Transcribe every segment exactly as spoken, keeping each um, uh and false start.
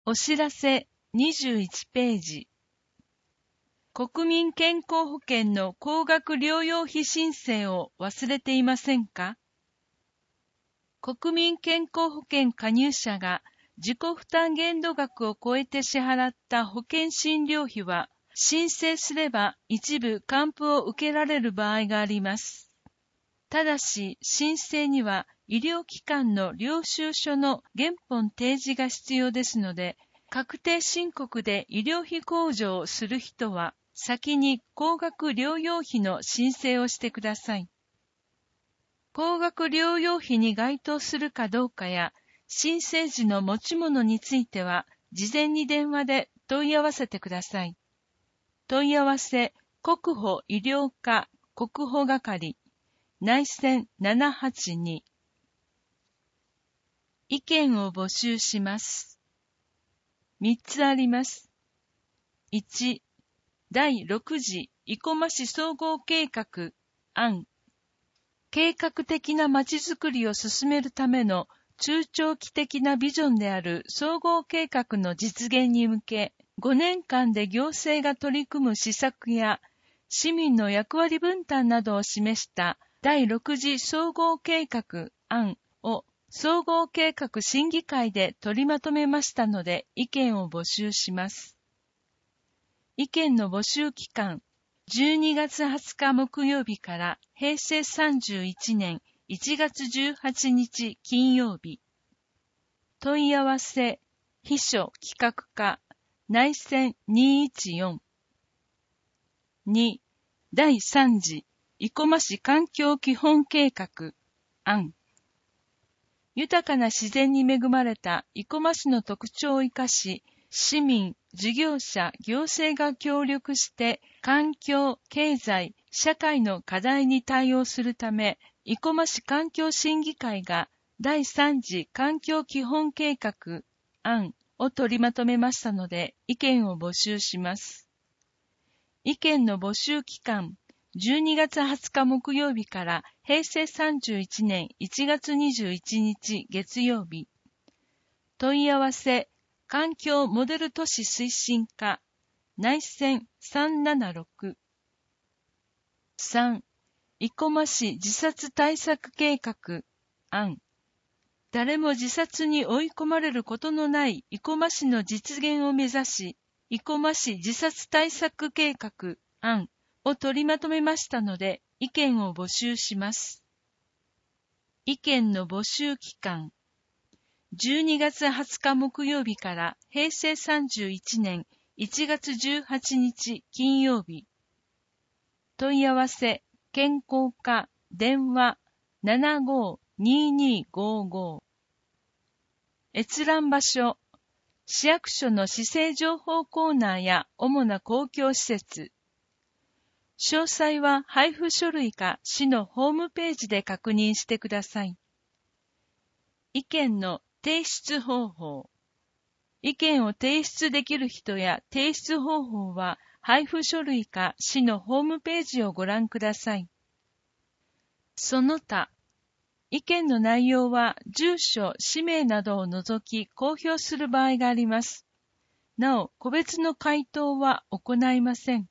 お知らせにじゅういちページ。国民健康保険の高額療養費申請を忘れていませんか？国民健康保険加入者が自己負担限度額を超えて支払った保険診療費は、申請すれば一部還付を受けられる場合があります。ただし、申請には医療機関の領収書の原本提示が必要ですので、確定申告で医療費控除をする人は、先に高額療養費の申請をしてください。高額療養費に該当するかどうかや、申請時の持ち物については、事前に電話で問い合わせてください。問い合わせ、国保医療課国保係、内線ななはちに。意見を募集します。みっつあります。いち、だいろく次生駒市総合計画案。計画的なまちづくりを進めるための中長期的なビジョンである総合計画の実現に向け、ごねんかんで行政が取り組む施策や市民の役割分担などを示しただいろく次総合計画案を総合計画審議会で取りまとめましたので、意見を募集します。意見の募集期間、じゅうにがつはつか木曜日からへいせいさんじゅういちねんいちがつじゅうはちにち金曜日。問い合わせ、秘書企画課、内線にいちよん。に、だいさん次生駒市環境基本計画案。豊かな自然に恵まれた生駒市の特徴を生かし、市民、事業者、行政が協力して環境、経済、社会の課題に対応するため、生駒市環境審議会がだいさん次環境基本計画案を取りまとめましたので、意見を募集します。意見の募集期間、じゅうにがつはつか木曜日からへいせいさんじゅういちねんいちがつにじゅういちにち月曜日。問い合わせ、環境モデル都市推進課、内線さんななろく。さん、生駒市自殺対策計画案。誰も自殺に追い込まれることのない生駒市の実現を目指し、生駒市自殺対策計画案を取りまとめましたので、意見を募集します。意見の募集期間、じゅうにがつはつか木曜日からへいせいさんじゅういちねんいちがつじゅうはちにち金曜日。問い合わせ、健康課、電話ななごーにーにーごーごー。閲覧場所、市役所の市政情報コーナーや主な公共施設。詳細は配布書類か市のホームページで確認してください。意見の提出方法。意見を提出できる人や提出方法は配布書類か市のホームページをご覧ください。その他、意見の内容は住所、氏名などを除き公表する場合があります。なお、個別の回答は行いません。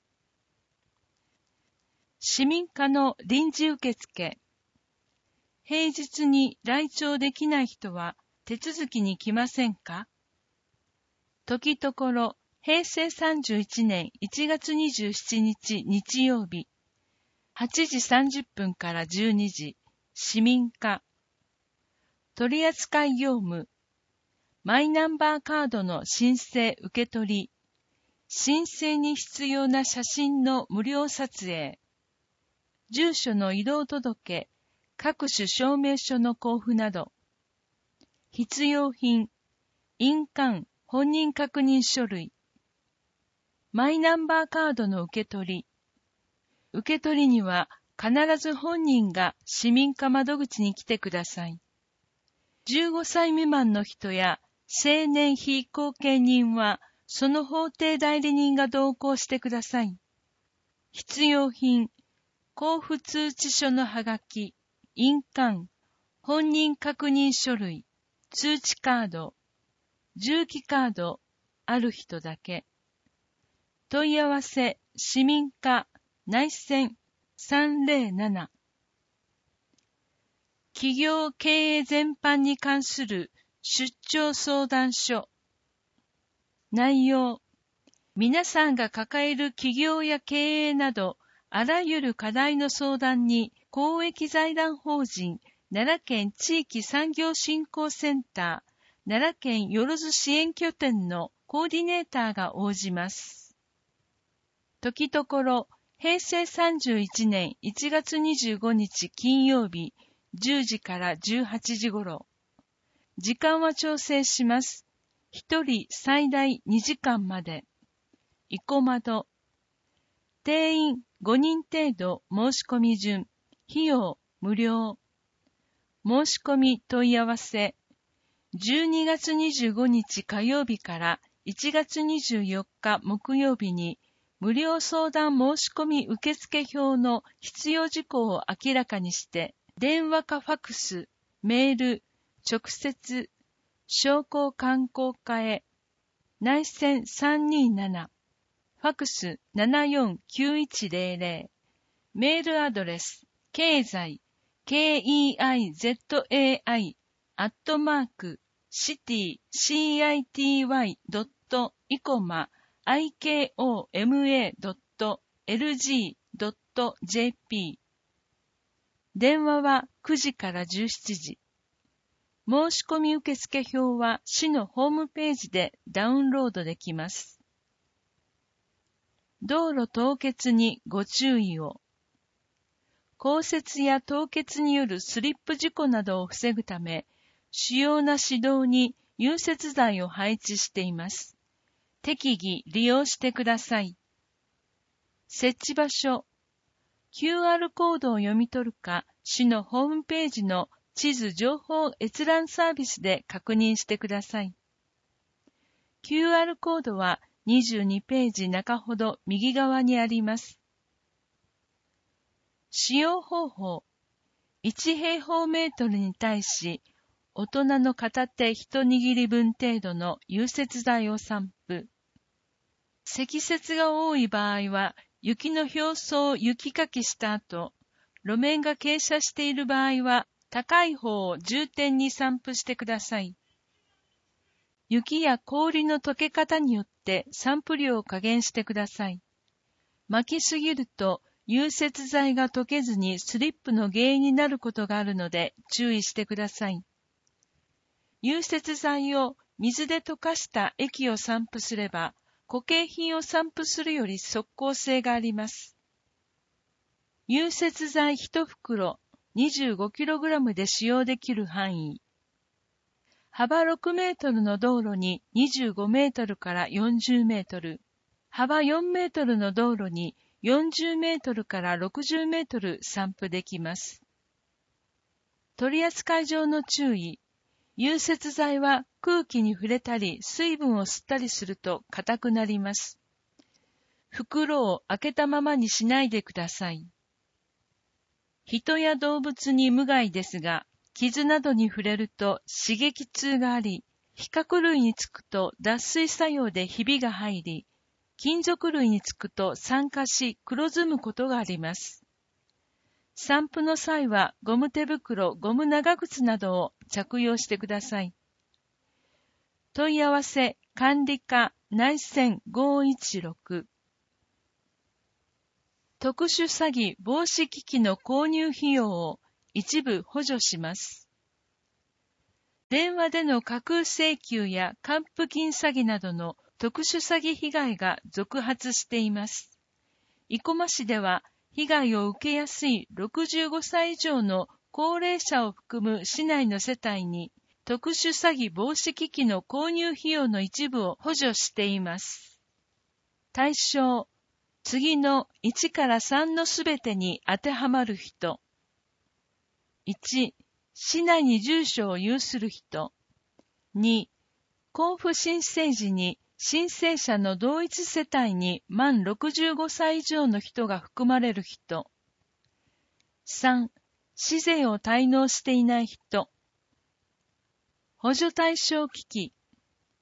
市民課の臨時受付。平日に来庁できない人は手続きに来ませんか？時ところ、へいせいさんじゅういちねんいちがつにじゅうしちにち日曜日、はちじさんじゅっぷんからじゅうにじ、市民課。取扱業務。マイナンバーカードの申請受け取り。申請に必要な写真の無料撮影。住所の移動届、各種証明書の交付など。必要品、印鑑、本人確認書類。マイナンバーカードの受け取り。受け取りには必ず本人が市民課窓口に来てください。じゅうごさい未満の人や成年非後見人はその法定代理人が同行してください。必要品、交付通知書のはがき、印鑑、本人確認書類、通知カード、 重機カードある人だけ。問い合わせ市民課内線さんぜろなな。企業経営全般に関する出張相談所。内容、皆さんが抱える企業や経営など、あらゆる課題の相談に、公益財団法人奈良県地域産業振興センター、奈良県よろず支援拠点のコーディネーターが応じます。時ところ、へいせいさんじゅういちねんいちがつにじゅうごにち金曜日、じゅうじからじゅうはちじごろ。時間は調整します。一人最大にじかんまで。生窓。定員ごにん程度申し込み順。費用無料。申し込み問い合わせ。じゅうにがつにじゅうごにち火曜日からいちがつにじゅうよっか木曜日に無料相談申し込み受付表の必要事項を明らかにして、電話かファクス、メール、直接、商工観光課へ、内線さんにーなな、ファクスななよんきゅういちゼロゼロ、メールアドレス、経済、ケーイーアイゼットエーアイ、アットマーク、シティ、シーアイティーワイ、ドット、イコマ、アイケーオーエムエー ドット、エルジー ドット ジェーピー。電話はくじからじゅうしちじ。申し込み受付表は市のホームページでダウンロードできます。道路凍結にご注意を。降雪や凍結によるスリップ事故などを防ぐため、主要な市道に融雪剤を配置しています。適宜利用してください。設置場所。キューアール コードを読み取るか、市のホームページの地図情報閲覧サービスで確認してください。キューアール コードはにじゅうにページ中ほど右側にあります。使用方法。いちへいほうメートルに対し、大人の片手一握り分程度の融雪剤を散布。積雪が多い場合は、雪の表層を雪かきした後、路面が傾斜している場合は、高い方を重点に散布してください。雪や氷の溶け方によって散布量を加減してください。巻きすぎると融雪剤が溶けずにスリップの原因になることがあるので注意してください。融雪剤を水で溶かした液を散布すれば、固形品を散布するより即効性があります。融雪剤いちふくろ にじゅうごキログラム で使用できる範囲。幅ろくメートルの道路ににじゅうごメートルからよんじゅうメートル、幅よんメートルの道路によんじゅうメートルからろくじゅうメートル散布できます。取扱上の注意。融雪剤は空気に触れたり水分を吸ったりすると硬くなります。袋を開けたままにしないでください。人や動物に無害ですが、傷などに触れると刺激痛があり、比較類につくと脱水作用でひびが入り、金属類につくと酸化し黒ずむことがあります。散布の際はゴム手袋、ゴム長靴などを着用してください。問い合わせ管理課内線ごいちろく。特殊詐欺防止機器の購入費用を一部補助します。電話での架空請求や還付金詐欺などの特殊詐欺被害が続発しています。生駒市では被害を受けやすいろくじゅうごさい以上の高齢者を含む市内の世帯に特殊詐欺防止機器の購入費用の一部を補助しています。対象、次のいちからさんのすべてに当てはまる人。いち、市内に住所を有する人。に、交付申請時に申請者の同一世帯に満ろくじゅうごさい以上の人が含まれる人。さん、市税を滞納していない人。補助対象機器。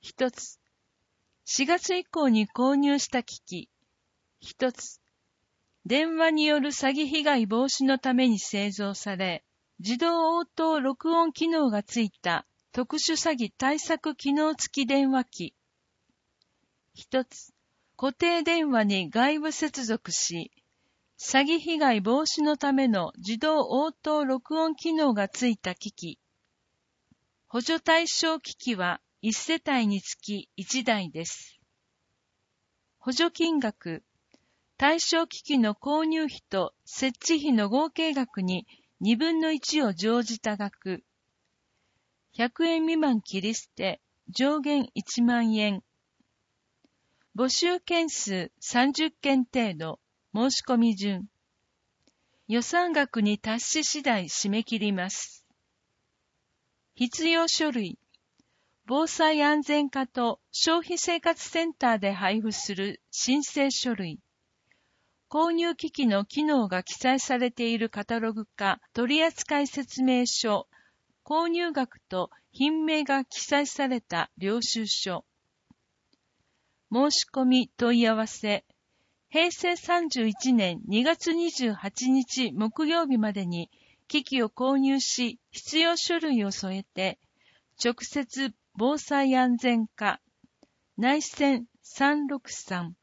一つ、しがつ以降に購入した機器。一つ、電話による詐欺被害防止のために製造され、自動応答録音機能がついた特殊詐欺対策機能付き電話機。一つ、固定電話に外部接続し、詐欺被害防止のための自動応答録音機能がついた機器。補助対象機器はいち世帯につきいちだいです。補助金額、対象機器の購入費と設置費の合計額ににぶんのいちを乗じた額。ひゃくえん未満切り捨て、上限いちまんえん。募集件数さんじゅっけん程度、申し込み順。予算額に達し次第締め切ります。必要書類。防災安全課と消費生活センターで配布する申請書類。購入機器の機能が記載されているカタログか取扱説明書、購入額と品名が記載された領収書。申し込み問い合わせ。へいせいさんじゅういちねんにがつにじゅうはちにち木曜日までに機器を購入し必要書類を添えて、直接防災安全課、内線さんろくさん。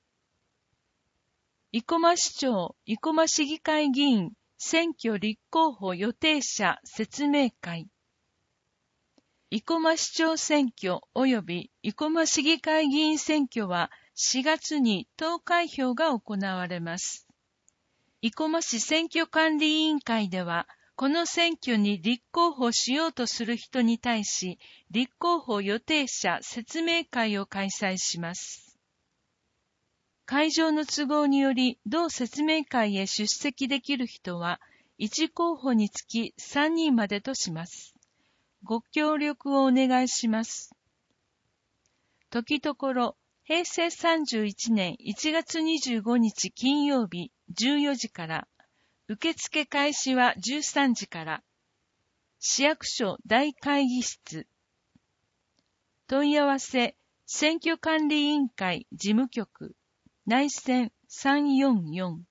生駒市長、生駒市議会議員、選挙立候補予定者説明会。生駒市長選挙及び生駒市議会議員選挙はしがつに投開票が行われます。生駒市選挙管理委員会では、この選挙に立候補しようとする人に対し、立候補予定者説明会を開催します。会場の都合により、同説明会へ出席できる人は、いち候補につきさんにんまでとします。ご協力をお願いします。時ところ、へいせいさんじゅういちねんいちがつにじゅうごにち金曜日じゅうよじから、受付開始はじゅうさんじから、市役所大会議室。問い合わせ、選挙管理委員会事務局、内線さんよんよん。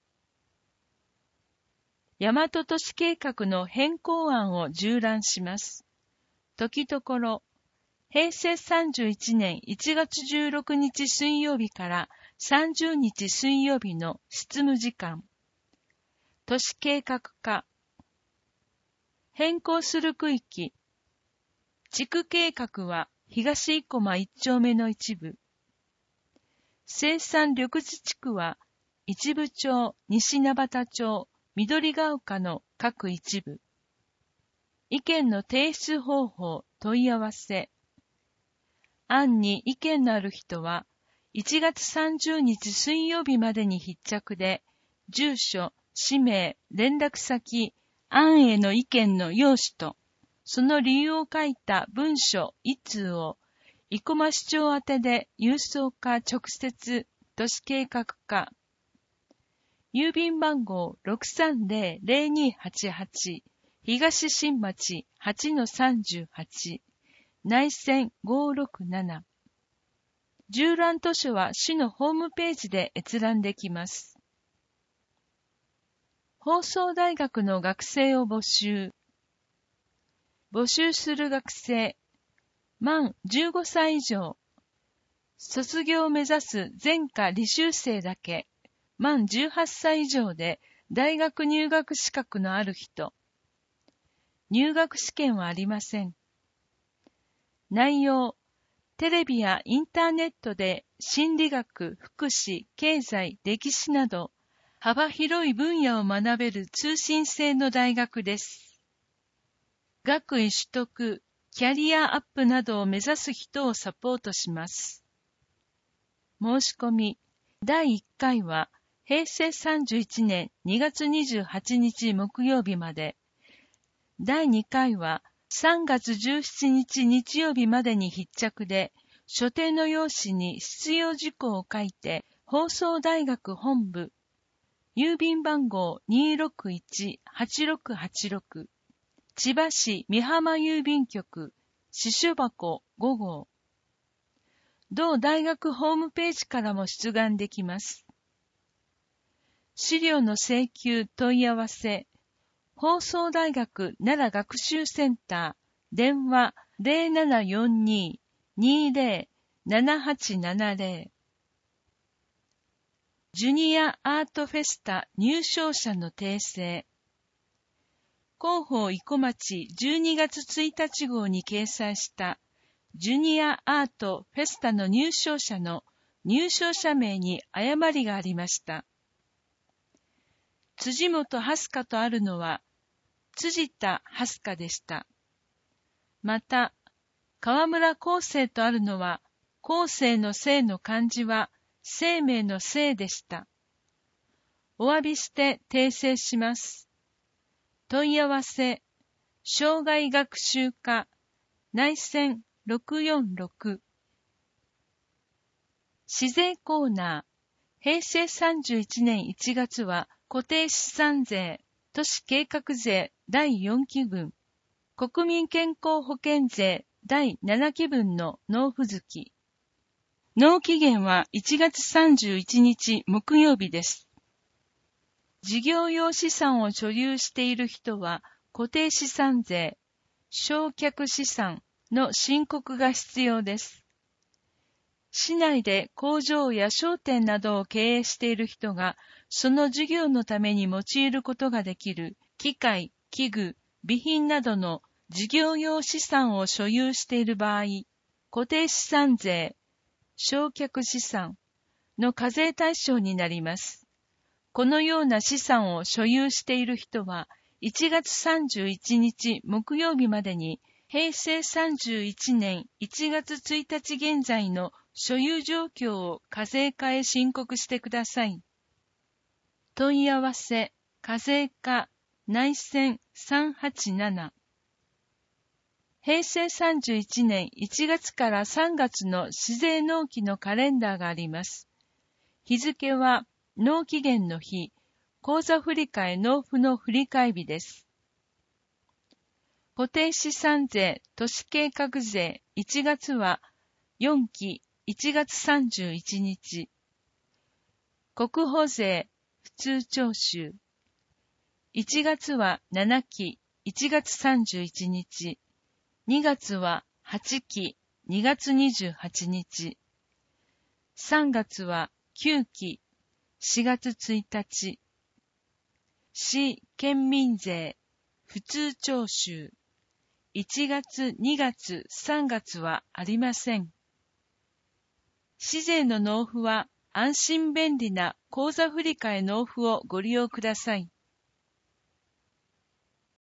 大和都市計画の変更案を縦覧します。時ところ、へいせいさんじゅういちねんいちがつじゅうろくにち水曜日からさんじゅうにち水曜日の執務時間。都市計画課。変更する区域。地区計画は東生駒いち丁目の一部。生産緑地地区は一部町、西名畑町、緑が丘の各一部。意見の提出方法、問い合わせ。案に意見のある人は、いちがつさんじゅうにち水曜日までに必着で、住所、氏名、連絡先、案への意見の要旨と、その理由を書いた文書一通を、生駒市長宛てで郵送か直接、都市計画課。郵便番号 ろくさんぜろ ぜろにはちはち、東新町 はちのさんじゅうはち、内線ごろくなな。縦覧図書は市のホームページで閲覧できます。放送大学の学生を募集。募集する学生、満じゅうごさい以上。卒業を目指す全科履修生だけ、満じゅうはっさい以上で大学入学資格のある人。入学試験はありません。内容、テレビやインターネットで心理学、福祉、経済、歴史など幅広い分野を学べる通信制の大学です。学位取得、キャリアアップなどを目指す人をサポートします。申し込み、だいいっかいはへいせいさんじゅういちねんにがつにじゅうはちにち木曜日まで、だいにかいはさんがつじゅうしちにち日曜日までに必着で、所定の用紙に必要事項を書いて、放送大学本部、郵便番号 にろくいちはちろくはちろく、千葉市美浜郵便局、支所箱ごごう。 同大学ホームページからも出願できます。資料の請求問い合わせ、放送大学奈良学習センター、電話 ゼロななよんに にゼロ ななはちななゼロ。ジュニアアートフェスタ入賞者の訂正。広報生駒町じゅうにがつついたち号に掲載したジュニアアートフェスタの入賞者の入賞者名に誤りがありました。辻本蓮香とあるのは辻田蓮香でした。また、川村康生とあるのは康生の生の漢字は生命の生でした。お詫びして訂正します。問い合わせ、障害学習課、内線ろくよんろく。市税コーナー、平成さんじゅういちねんいちがつは固定資産税、都市計画税だいよんきぶん、国民健康保険税だいななきぶんの納付月。納期限はいちがつさんじゅういちにち木曜日です。事業用資産を所有している人は固定資産税、償却資産の申告が必要です。市内で工場や商店などを経営している人がその事業のために用いることができる機械、器具、備品などの事業用資産を所有している場合、固定資産税、償却資産の課税対象になります。このような資産を所有している人は、いちがつさんじゅういちにち木曜日までに、平成さんじゅういちねんいちがつついたち現在の所有状況を課税課へ申告してください。問い合わせ、課税課、内線さんはちなな。平成さんじゅういちねんいちがつからさんがつの市税納期のカレンダーがあります。日付は納期限の日、口座振替納付の振替日です。固定資産税、都市計画税いちがつはよんきいちがつさんじゅういちにち。国保税、普通徴収。いちがつはななきいちがつさんじゅういちにち。にがつははちきにがつにじゅうはちにち。さんがつはきゅうきしがつついたち。市県民税、普通徴収。いちがつ、にがつ、さんがつはありません。市税の納付は安心便利な口座振替納付をご利用ください。